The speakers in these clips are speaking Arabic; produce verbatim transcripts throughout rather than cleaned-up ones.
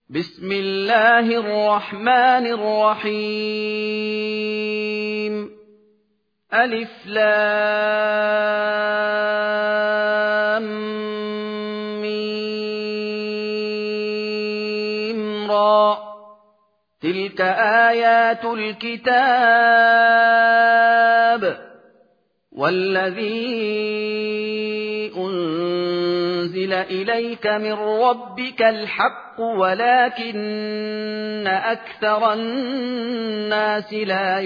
بسم الله الرحمن الرحيم ألف لام ميم را تلك آيات الكتاب والذي أنزل إليك من ربك الحق ولكن أكثر الناس لا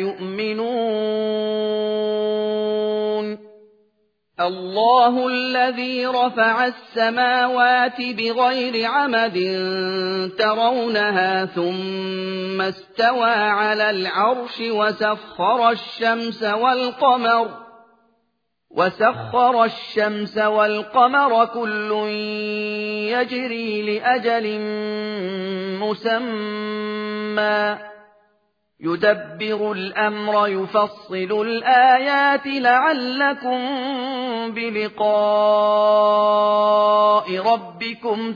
يؤمنون الله الذي رفع السماوات بغير عمد ترونها ثم استوى على العرش وسخر الشمس والقمر وسخر الشمس والقمر كل يجري لأجل مسمى يدبر الأمر يفصل الآيات لعلكم بلقاء ربكم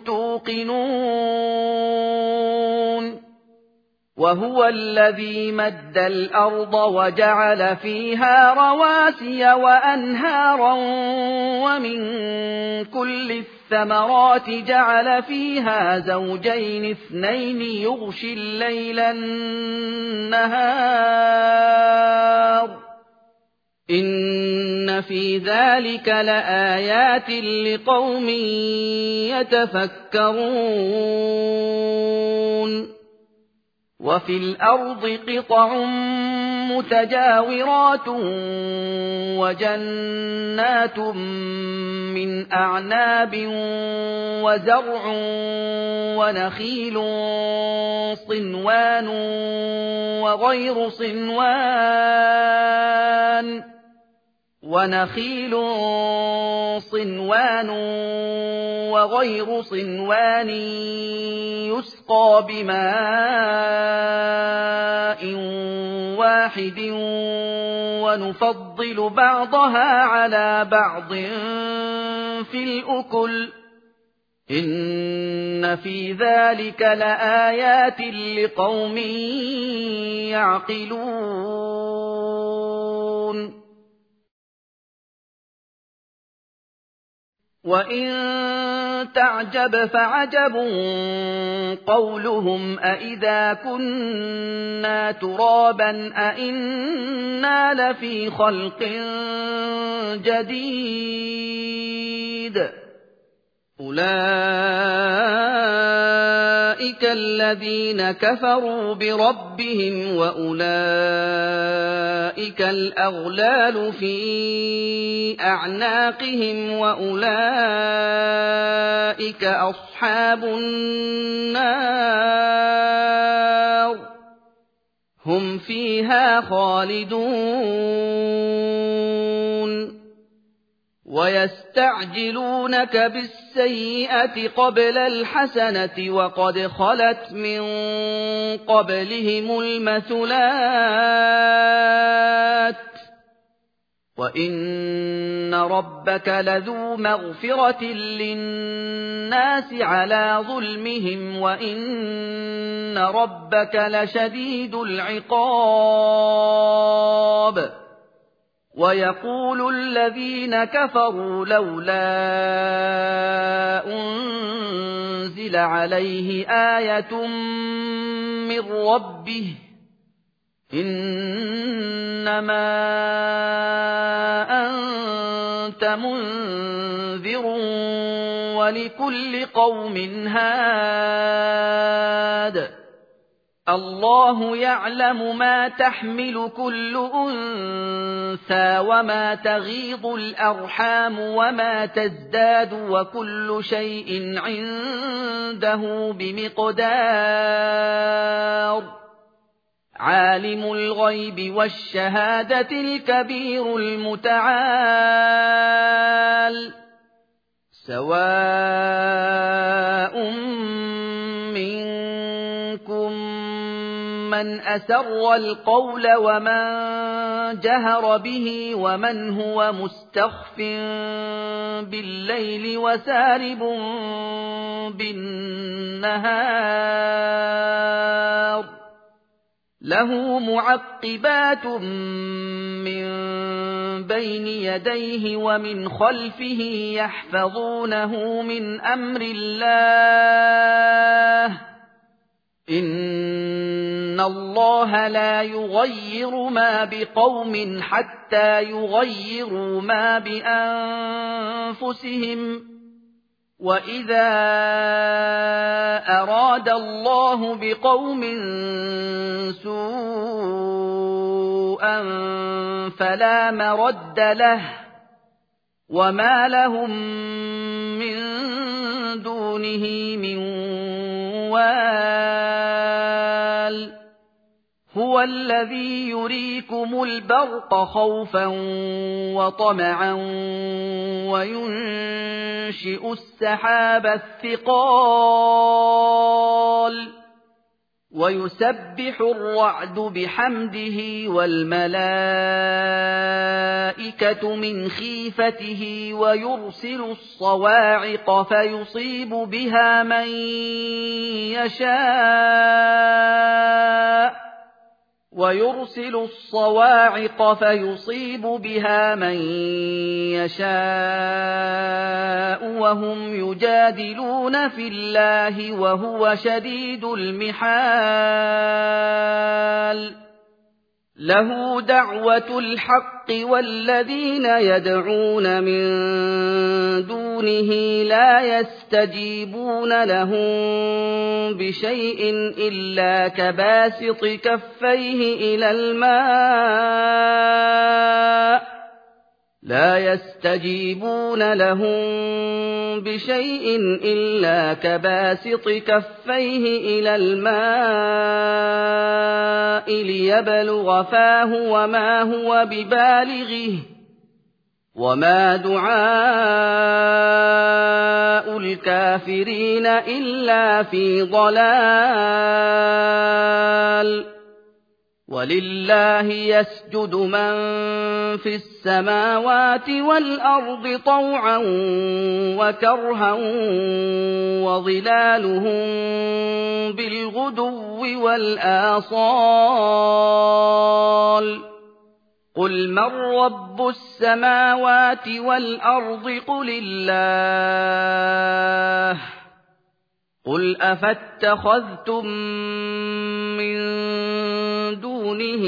توقنون وهو الذي مد الأرض وجعل فيها رواسي وأنهارا ومن كل الثمرات جعل فيها زوجين اثنين يغشي الليل النهار إن في ذلك لآيات لقوم يتفكرون وفي الأرض قطع متجاورات وجنات من أعناب وزرع ونخيل صنوان وغير صنوان ونخيل صنوان وغير صنوان يسقى بماء واحد ونفضل بعضها على بعض في الأكل إن في ذلك لآيات لقوم يعقلون وإن تعجب فعجب قولهم أإذا كنا ترابا أإنا لفي خلق جديد أولئك الذين كفروا بربهم وأولئك الأغلال في أعناقهم وأولئك أصحاب النار هم فيها خالدون ويستعجلونك بالسيئة قبل الحسنة وقد خلت من قبلهم المثلات وإن ربك لذو مغفرة للناس على ظلمهم وإن ربك لشديد العقاب ويقول الذين كفروا لولا أنزل عليه آية من ربه إنما أنت منذر ولكل قوم هاد الله يعلم ما تحمل كل أنثى وما تغيض الأرحام وما تزداد وكل شيء عنده بمقدار عالم الغيب والشهادة الكبير المتعال سواء منكم من أسر القول ومن جهر به ومن هو مستخف بالليل وسارب بالنهار له معقبات من بين يديه ومن خلفه يحفظونه من أمر الله إن الله لا يغير ما بقوم حتى يغيروا ما بأنفسهم وإذا أراد الله بقوم سوءا فلا مرد له وما لهم من دونه من وال هو الذي يريكم البرق خوفا وطمعا وينشئ السحاب الثقال ويسبح الرعد بحمده والملائكة من خيفته ويرسل الصواعق فيصيب بها من يشاء ويرسل الصواعق فيصيب بها من يشاء وهم يجادلون في الله وهو شديد المحال له دعوة الحق والذين يدعون من دونه لا يستجيبون لهم بشيء إلا كباسط كفيه إلى الماء لا يستجيبون لهم بشيء إلا كباسط كفيه إلى الماء ليبلغ فاه وما هو ببالغه وما دعاء الكافرين إلا في ضلال ولله يسجد من في السماوات والأرض طوعا وكرها وظلالهم بالغدو والآصال قل من رب السماوات والأرض قل الله قل أفاتخذتم من دونه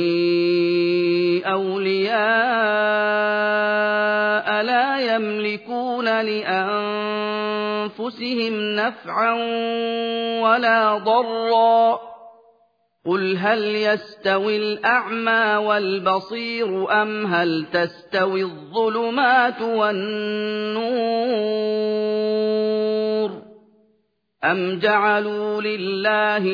أولياء لا يملكون لأنفسهم نفعا ولا ضرا قل هل يستوي الأعمى والبصير أم هل تستوي الظلمات والنور أم جعلوا لله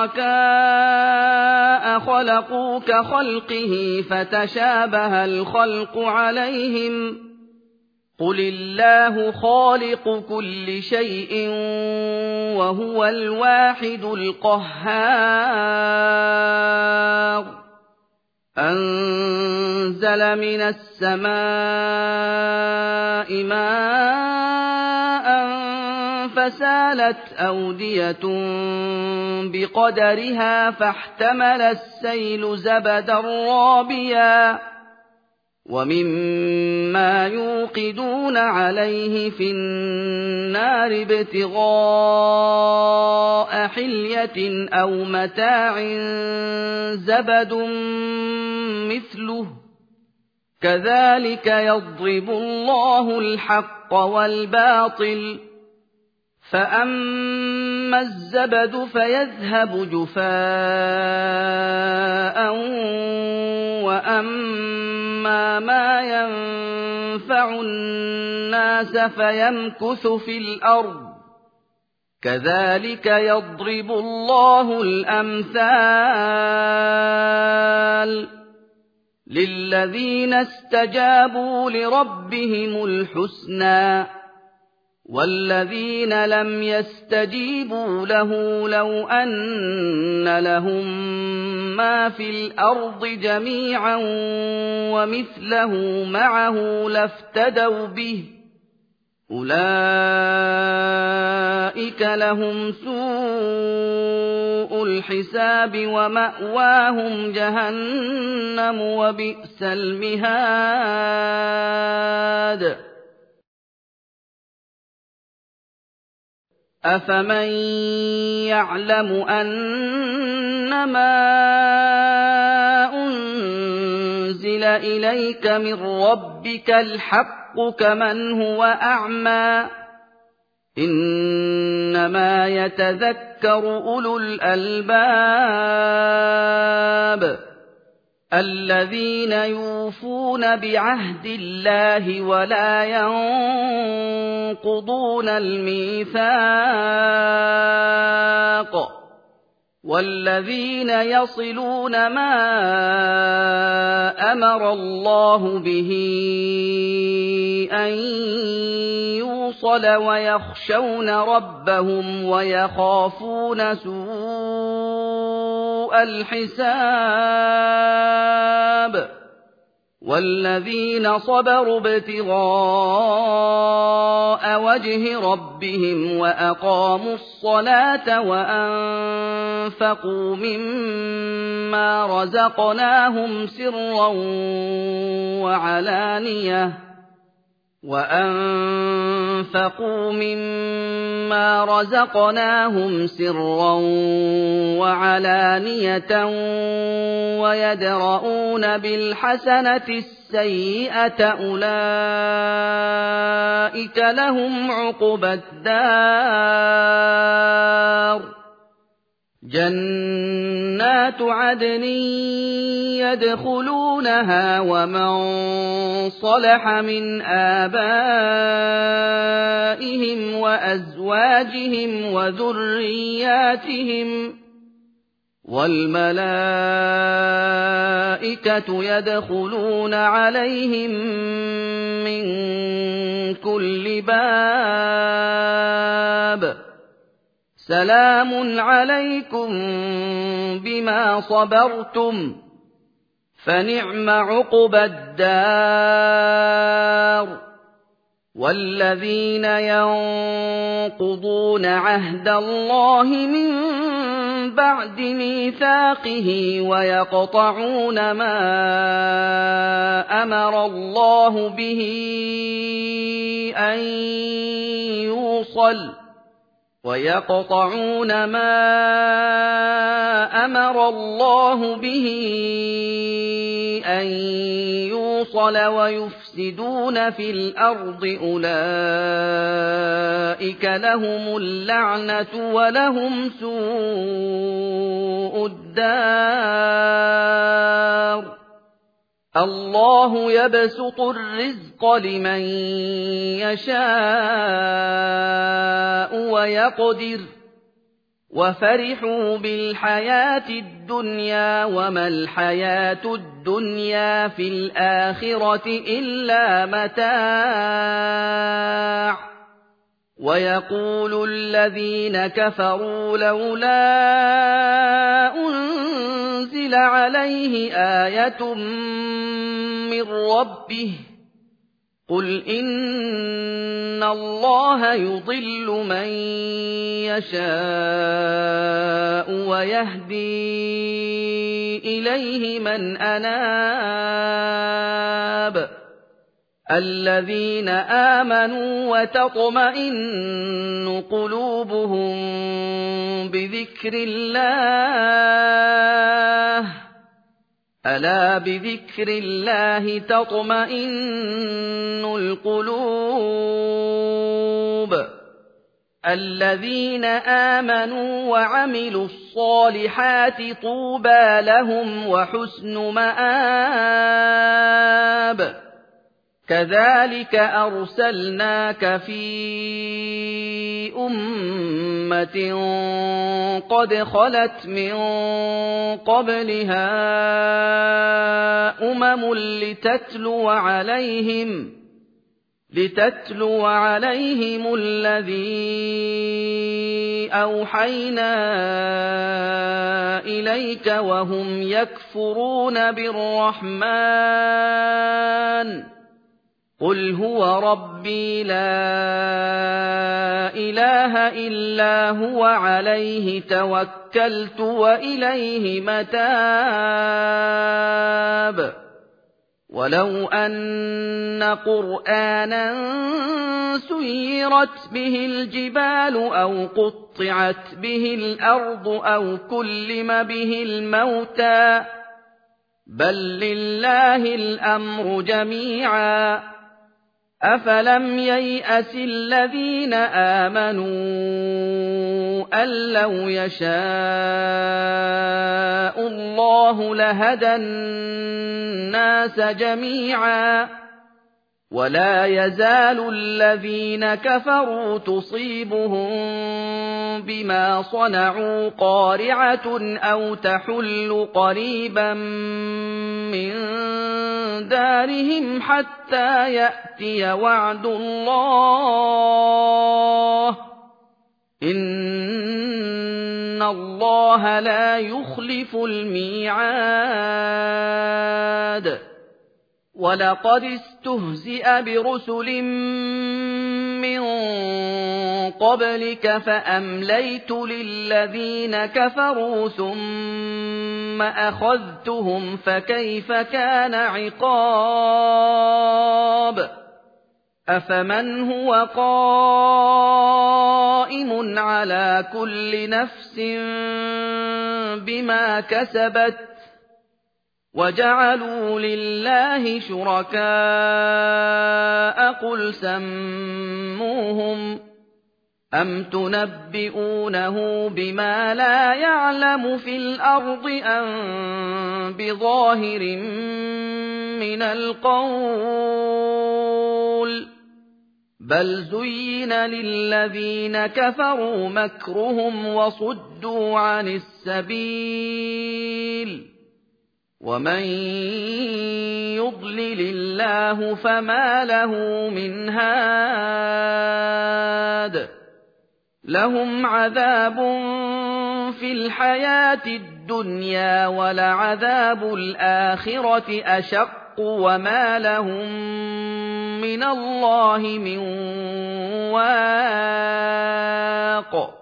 شركاء خلقوا كخلقه فتشابه الخلق عليهم قل الله خالق كل شيء وهو الواحد القهار أنزل من السماء ماء فسالت أودية بقدرها فاحتمل السيل زبدا رابيا ومما يوقدون عليه في النار ابتغاء حلية أو متاع زبد مثله كذلك يضرب الله الحق والباطل فأما الزبد فيذهب جفاء وأما ما ينفع الناس فيمكث في الأرض كذلك يضرب الله الأمثال للذين استجابوا لربهم الحسنى وَالَّذِينَ لَمْ يَسْتَجِيبُوا لَهُ لَوْ أَنَّ لَهُم مَّا فِي الْأَرْضِ جَمِيعًا وَمِثْلَهُ مَعَهُ لَافْتَدَوْا بِهِ ۚ أُولَٰئِكَ لَهُمْ سُوءُ الْحِسَابِ وَمَأْوَاهُمْ جَهَنَّمُ ۖ وَبِئْسَ الْمِهَادُ أَفَمَن يَعْلَمُ أَنَّمَا أُنزِلَ إِلَيْكَ مِن رَّبِّكَ الْحَقُّ كَمَنْ هُوَ أَعْمَىٰ ۚ إِنَّمَا يَتَذَكَّرُ أُولُو الْأَلْبَابِ الَّذِينَ يُوفُونَ بِعَهْدِ اللَّهِ وَلَا يَنقُضُونَ الْمِيثَاقَ وَالَّذِينَ يَصِلُونَ مَا أَمَرَ اللَّهُ بِهِ أَن يُوصَلَ وَيَخْشَوْنَ رَبَّهُمْ وَيَخَافُونَ سُوءَ الْحِسَابِ وَالَّذِينَ صَبَرُوا ابْتِغَاءَ وَجْهِ رَبِّهِمْ وَأَقَامُوا الصَّلَاةَ وَأَنفَقُوا مِمَّا رَزَقْنَاهُمْ سِرًّا وَعَلَانِيَةً وَأَنفَقُوا مِمَّا رَزَقْنَاهُمْ سِرًّا وَعَلَانِيَةً وَيَدْرَءُونَ بِالْحَسَنَةِ السَّيِّئَةَ أُولَٰئِكَ لَهُمْ عُقْبَى الدَّارِ جَنَّاتُ عَدْنٍ يَدْخُلُونَهَا وَمَن صَلَحَ مِنْ آبَائِهِمْ وَأَزْوَاجِهِمْ وَذُرِّيَّاتِهِمْ ۖ وَالْمَلَائِكَةُ يَدْخُلُونَ عَلَيْهِم مِّن كُلِّ بَابٍ سَلَامٌ عَلَيْكُم بِمَا صَبَرْتُمْ فَنِعْمَ عُقْبَى الدَّارِ وَالَّذِينَ يَنقُضُونَ عَهْدَ اللَّهِ مِن بَعْدِ مِيثَاقِهِ وَيَقْطَعُونَ مَا أَمَرَ اللَّهُ بِهِ أَن يُوصَلَ وَيَقْطَعُونَ مَا أَمَرَ اللَّهُ بِهِ أَن يُوصَلَ وَيُفْسِدُونَ فِي الْأَرْضِ أُولَٰئِكَ لَهُمُ اللَّعْنَةُ وَلَهُمْ سُوءُ الدَّارِ اللَّهُ يَبْسُطُ الرِّزْقَ لِمَن يَشَاءُ وَيَقْدِرُ وَفَرِحُوا بِالْحَيَاةِ الدُّنْيَا وَمَا الْحَيَاةُ الدُّنْيَا فِي الْآخِرَةِ إِلَّا مَتَاعٌ وَيَقُولُ الَّذِينَ كَفَرُوا لَوْلَا أُنزِلَ عَلَيْهِ آيَةٌ مِّن رَّبِّهِ قُلْ إِنَّ اللَّهَ يُضِلُّ مَن يَشَاءُ وَيَهْدِي إِلَيْهِ مَنْ أَنَابَ الَّذِينَ آمَنُوا وَتَطْمَئِنُّ قُلُوبُهُم بِذِكْرِ اللَّهِ أَلَا بِذِكْرِ اللَّهِ تَطْمَئِنُّ الْقُلُوبُ الَّذِينَ آمَنُوا وَعَمِلُوا الصَّالِحَاتِ طُوبَىٰ لَهُمْ وَحُسْنُ مَآبٍ كَذَٰلِكَ أَرْسَلْنَاكَ فِي أُمَّةٍ قَدْ خَلَتْ مِن قَبْلِهَا أُمَمٌ لِّتَتْلُوَ عَلَيْهِمْ لِتَتْلُوَ عَلَيْهِمُ الَّذِي أَوْحَيْنَا إِلَيْكَ وَهُمْ يَكْفُرُونَ بِالرَّحْمَٰنِ ۚ قُلْ هُوَ رَبِّي لَا إِلَٰهَ إِلَّا هُوَ عَلَيْهِ تَوَكَّلْتُ وَإِلَيْهِ مَتَابِ وَلَوْ أَنَّ قُرْآنًا سُيِّرَتْ بِهِ الْجِبَالُ أَوْ قُطِّعَتْ بِهِ الْأَرْضُ أَوْ كُلِّمَ بِهِ الْمَوْتَىٰ بَل لِّلَّهِ الْأَمْرُ جَمِيعًا ۗ أَفَلَمْ يَيْأَسِ الَّذِينَ آمَنُوا أَن لَّوْ يَشَاءُ اللَّهُ لَهَدَى النَّاسَ جَمِيعًا ۗ وَلَا يَزَالُ الَّذِينَ كَفَرُوا تُصِيبُهُم بِمَا صَنَعُوا قَارِعَةٌ أَوْ تَحُلُّ قَرِيبًا مِّن دَارِهِمْ حَتَّىٰ يَأْتِيَ وَعْدُ اللَّهِ ۚ إِنَّ اللَّهَ لَا يُخْلِفُ الْمِيعَادَ وَلَقَدِ اسْتُهْزِئَ بِرُسُلٍ مِّن قَبْلِكَ فَأَمْلَيْتُ لِلَّذِينَ كَفَرُوا ثُمَّ أَخَذْتُهُمْ فَكَيْفَ كَانَ عِقَابِ أَفَمَنْ هُوَ قَائِمٌ عَلَىٰ كُلِّ نَفْسٍ بِمَا كَسَبَتْ وَجَعَلُوا لِلَّهِ شُرَكَاءَ قُلْ سَمُّوهُمْ أَمْ تُنَبِّئُونَهُ بِمَا لَا يَعْلَمُ فِي الْأَرْضِ أَم بِظَاهِرٍ مِّنَ الْقَوْلِ ۗ بَلْ زُيِّنَ لِلَّذِينَ كَفَرُوا مَكْرُهُمْ وَصُدُّوا عَنِ السَّبِيلِ ۗ وَمَن يُضْلِلِ اللَّهُ فَمَا لَهُ مِنْ هَادٍ لَّهُمْ عَذَابٌ فِي الْحَيَاةِ الدُّنْيَا وَلَعَذَابُ الْآخِرَةِ أَشَقُّ وَمَا لَهُم مِّنَ اللَّهِ مِن وَاقٍ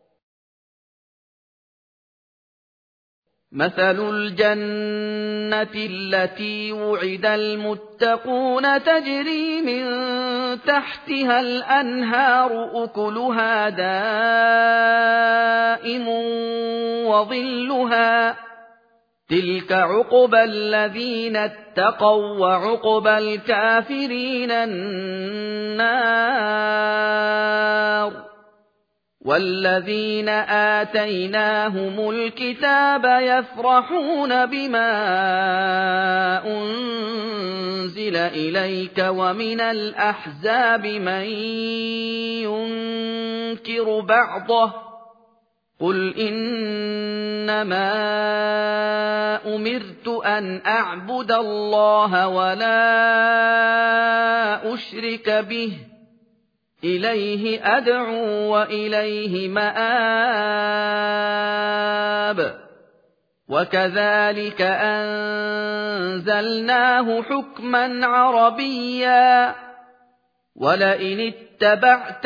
مَثَلُ الْجَنَّةِ الَّتِي وُعِدَ الْمُتَّقُونَ تَجْرِي مِن تَحْتِهَا الْأَنْهَارُ أُكُلُهَا دَائِمٌ وَظِلُّهَا ۚ تِلْكَ عُقْبَى الَّذِينَ اتَّقَوا ۖ وَّعُقْبَى الْكَافِرِينَ النَّارُ وَالَّذِينَ آتَيْنَاهُمُ الْكِتَابَ يَفْرَحُونَ بِمَا أُنزِلَ إِلَيْكَ وَمِنَ الْأَحْزَابِ مَن يُنكِرُ بَعْضَهُ ۚ قُلْ إِنَّمَا أُمِرْتُ أَنْ أَعْبُدَ اللَّهَ وَلَا أُشْرِكَ بِهِ ۚ إِلَيْهِ أَدْعُو وَإِلَيْهِ مَآبِ وَكَذَٰلِكَ أَنزَلْنَاهُ حُكْمًا عَرَبِيًّا وَلَئِنِ اتَّبَعْتَ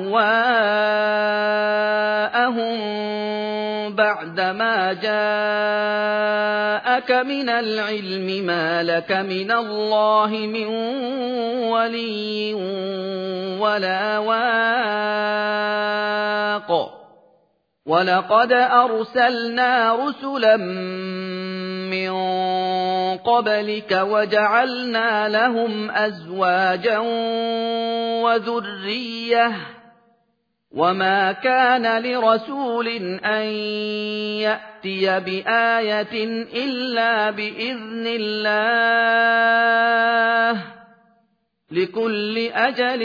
أَهْوَاءَهُم بَعْدَمَا جَاءَكَ مِنَ الْعِلْمِ مَا لَكَ مِنَ اللَّهِ مِن وَلِيٍّ وَلَا وَاقٍ وَلَقَدْ أَرْسَلْنَا رُسُلًا مِّن قَبْلِكَ وَجَعَلْنَا لَهُمْ أَزْوَاجًا وَذُرِّيَّةً ۚ وَمَا كَانَ لِرَسُولٍ أَن يَأْتِيَ بِآيَةٍ إِلَّا بِإِذْنِ اللَّهِ ۗ لِكُلِّ أَجَلٍ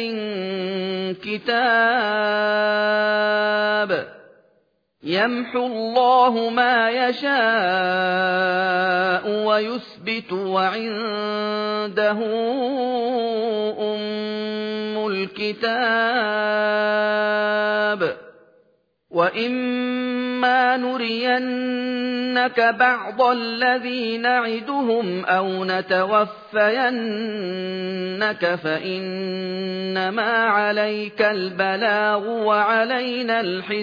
كِتَابٌ يَمْحُو اللَّهُ مَا يَشَاءُ وَيُثْبِتُ ۖ وَعِندَهُ أُمُّ الكتاب وَإِمَّا نُرِيَنَّكَ بَعْضَ الَّذِي نَعِدُهُمْ أَوْ نَتَوَفَّيَنَّكَ فَإِنَّمَا عَلَيْكَ الْبَلَاغُ وَعَلَيْنَا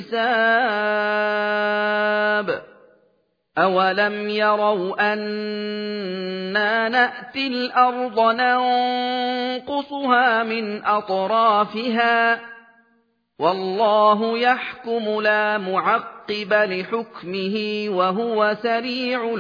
الْحِسَابُ أَوَلَمْ يَرَوْا أَنَّا نَأْتِي الْأَرْضَ نَنقُصُهَا مِنْ أَطْرَافِهَا وَاللَّهُ يَحْكُمُ لَا مُعَقِّبَ لِحُكْمِهِ وَهُوَ سَرِيعُ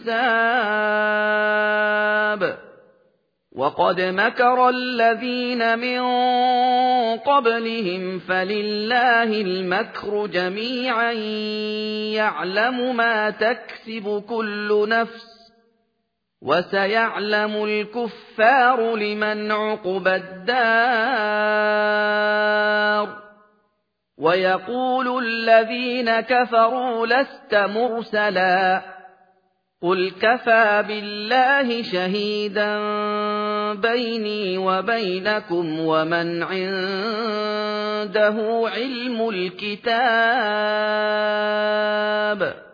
الْحِسَابِ وَقَدْ مَكَرَ الَّذِينَ مِن قَبْلِهِمْ فَلِلَّهِ الْمَكْرُ جَمِيعًا يَعْلَمُ مَا تَكْسِبُ كُلُّ نَفْسٍ وَسَيَعْلَمُ الْكُفَّارُ لِمَنْ عُقْبَى الدَّارِ وَيَقُولُ الَّذِينَ كَفَرُوا لَسْتَ مُرْسَلًا قُلْ كَفَىٰ بِاللَّهِ شَهِيدًا بَيْنِي وَبَيْنَكُمْ وَمَنْ عِندَهُ عِلْمُ الْكِتَابِ